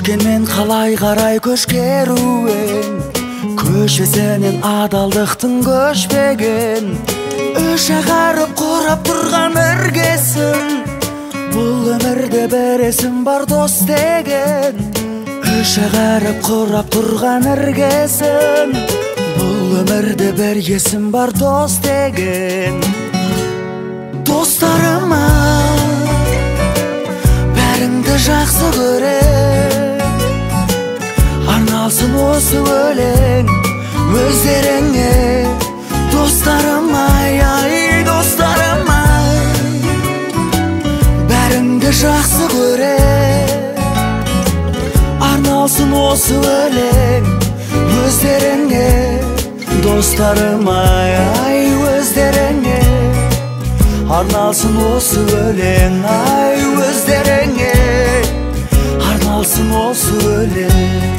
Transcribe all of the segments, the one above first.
өткенмен қалай қарай көшкеруен, көшесінен адалдықтың көшпеген, өше қарып құрап тұрған іргесін, бұл өмірде бересің бар дос деген. Өше қарып құрап тұрған іргесін, бұл өмірде бергесін бар дос деген. Достарыма бәріңді жақсы көрем, арналсын осы өлең өздеріңе. Достарым ай, достарым ай, бәріңді жақсы көрем, арналсын осы өлең өздеріңе. Достарым ай, өздеріңе, арналсын осы өлең ай өздеріңе, арналсын осы өлең.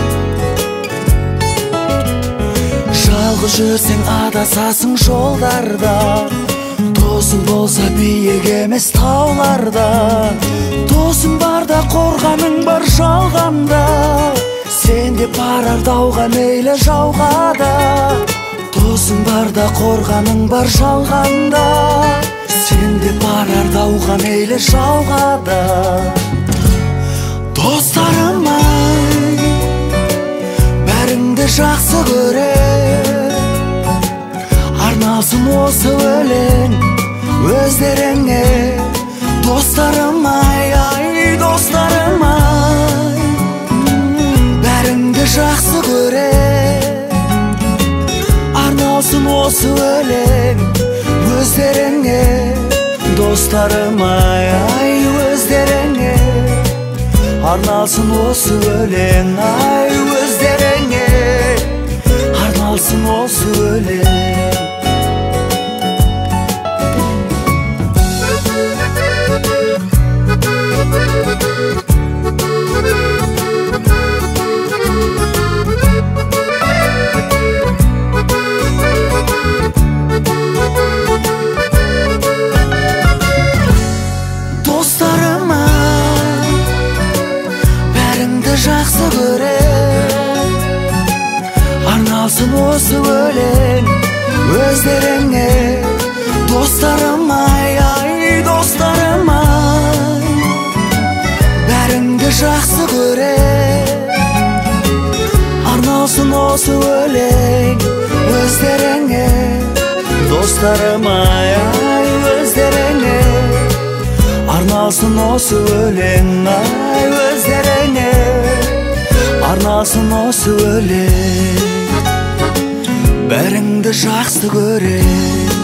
Жалғыз жүрсең адасасың жолдарда, досың болса биік емес тауларда. Досың барда қорғаның бар жалғанда, сен де барар дауға мейлі жауға да. Досың барда қорғаның бар жалғанда, сен де барар дауға мейлі жауға да. Достарым ай, бәріңді жақсы көрем, арналсын осы өлең өздеріңе. Достарым ай, достарым ай, бәріңді жақсы көрем, арналсын осы өлең өздеріңе. Достарым ай өздеріңе, арналсын осы өлең ай өздеріңе, арналсын осы өлең. Достарым ай, бәріңді жақсы көрем, арналсын осы өлең өздеріңе. Достарым ай, достарым ай, бәріңді жақсы көрем, арналсын осы өлең өздеріңе. Достарым ай өздеріңе, арналсын осы өлең ай өздеріңе, арналсын осы өлең. Бәріңді жақсы көрем.